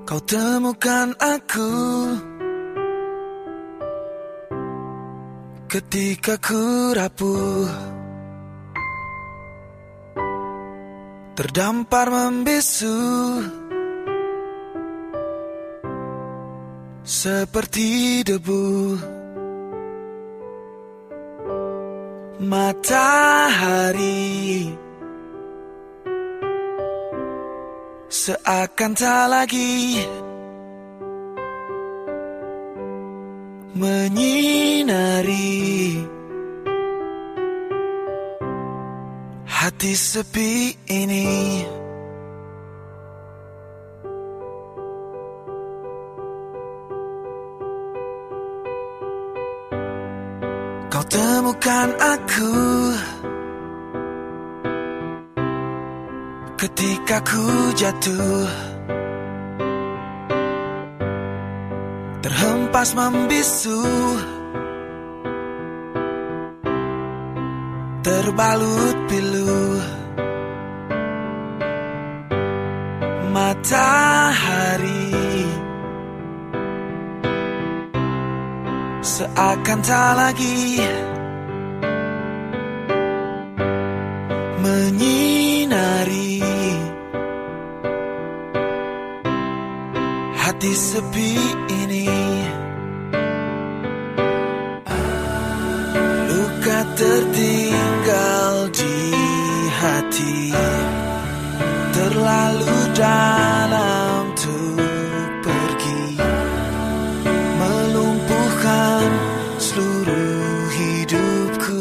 Kau temukan aku ketika ku rapuh, terdampar membisu seperti debu. Matahari seakan tak lagi menyinari hati sepi ini. Kau temukan aku ketika ku jatuh, terhempas membisu, terbalut pilu. Matahari seakan tak lagi menyinari hati sepi ini. Luka tertinggal di hati, terlalu dalam untuk pergi, melumpuhkan seluruh hidupku.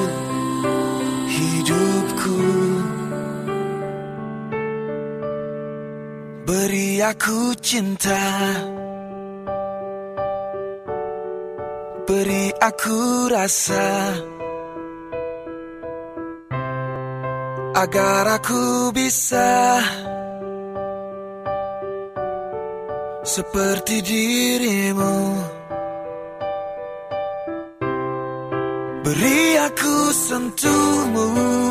Beri aku cinta, beri aku rasa, agar aku bisa seperti dirimu. Beri aku sentuhmu,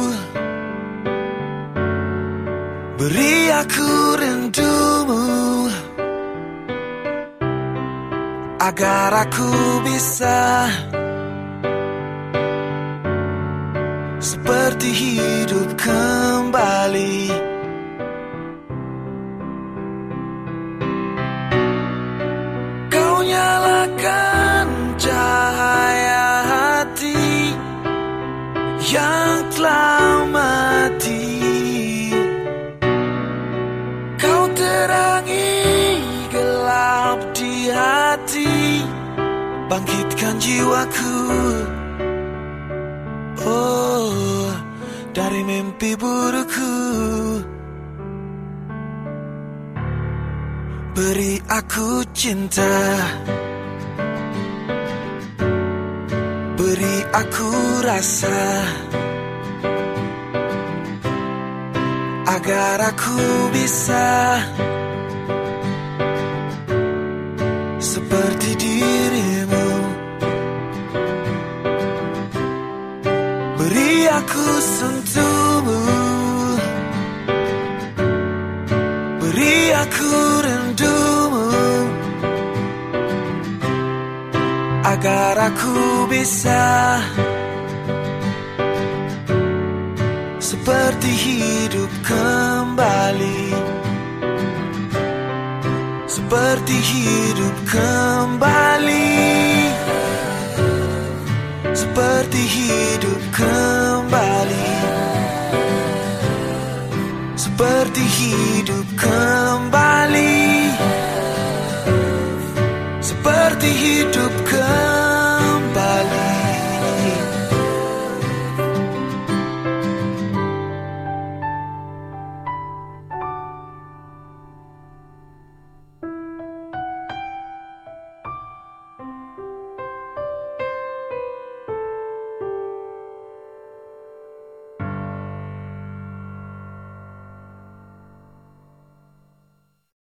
beri aku rindumu, agar aku bisa seperti hidup kembali. Kau nyalakan cahaya hati yang telah mati. Kau terangi gelap di hati, bangkitkan jiwaku, oh, dari mimpi burukku. Beri aku cinta, beri aku rasa, agar aku bisa seperti dirimu. Beri aku sentuhmu, beri aku rindumu, agar aku bisa seperti hidup kembali, seperti hidup kembali, seperti hidup kembali, seperti hidup kembali.